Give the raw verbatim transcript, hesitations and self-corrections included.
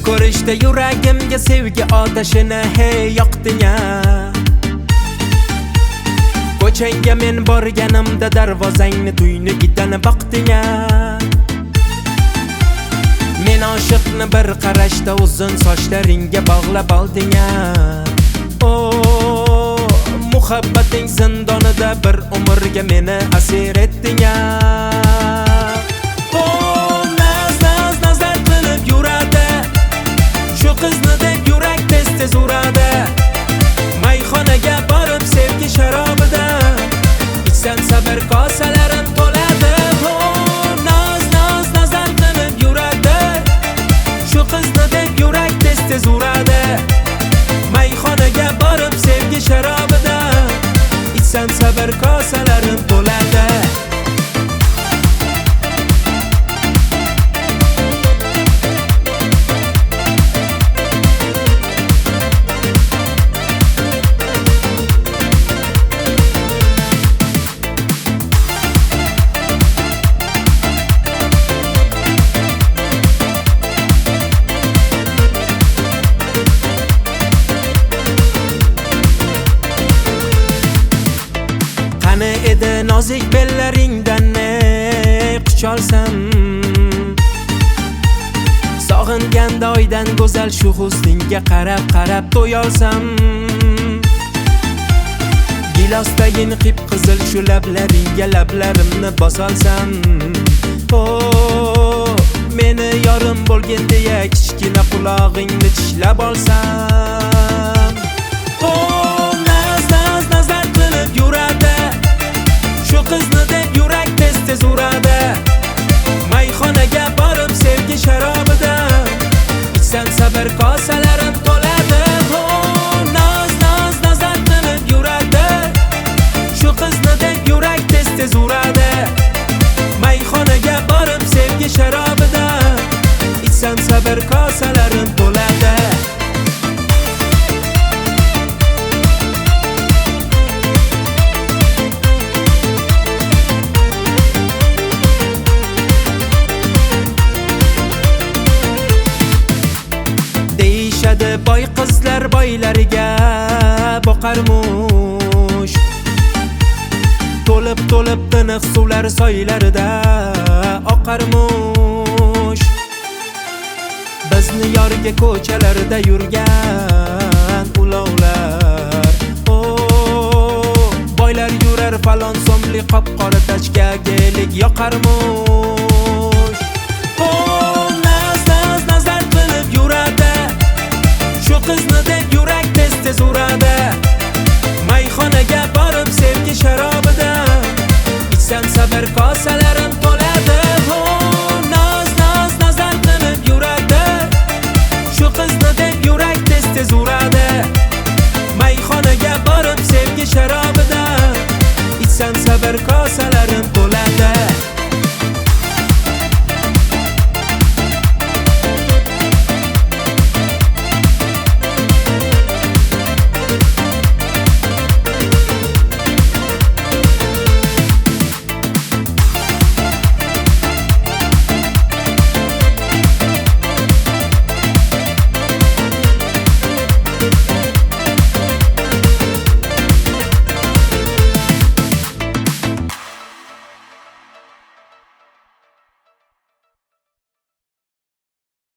ko'rishda yuragimga sevgi otashini hey yoqding-a. Ko'changga men borganimda darvozangni tuynugidan boqding-a. Men oshiqni bir qarashda uzun sochlaringga bog'lab olding-a. Oh, muhabbating zindonida bir umrga meni asir etding-a. Oh, naz naz nazar qilib yuradi, shu qizni deb yurak tez tez uradi. Mayxonaga borib sevgi sharobida ichsam sabr kosalarim to'ladi. Oh, naz naz nazar qilib yuradi, shu qizni deb yurak tez tez uradi. Mayxonaga borib sevgi sharobida ichsam sabr kosalarim to'ladi. Qani edi nozik bellaringdan ne qucholsam, sog'inganda oydan go'zal shu husningga qarab qarab to'yolsam. Gilosdagin qip qizil shu lablaringga lablarimni bosolsam. Oh, meni yorim bo'lgin deya kichkina qulog'ingni tishlab olsam. Oh, naz naz nazar qilib yuradi, shu qizni deb yurak tez tez uradi. Mayxonaga borib sevgi sharobida ichsam sabr kosalarim to'ladi. Oh, naz naz nazar qilib yuradi, shu qizni deb yurak tez tez uradi. Mayxonaga borib sevgi sharobida ichsam sabr kosalarim to'ladi. Boy qizlar boylariga boqarmush, to'lib to'lib tiniq suvlar soylarida oqarmush. Bizni yorga ko'chalarda yurgan ulovlar, oh, boylar yurar falon so'mli qop-qora tachkaga elik yoqarmush. Oh, naz naz nazar qilib yuradi, shu qizni deb yurak tez tez uradi. Mayxonaga borib sevgi sharobida ichsam sabr kosalarim to'ladi. Oh, naz naz nazar qilib yuradi, shu qizni deb yurak tez tez uradi. Mayxonaga borib sevgi sharobida ichsam sabr kosalarim to'ladi.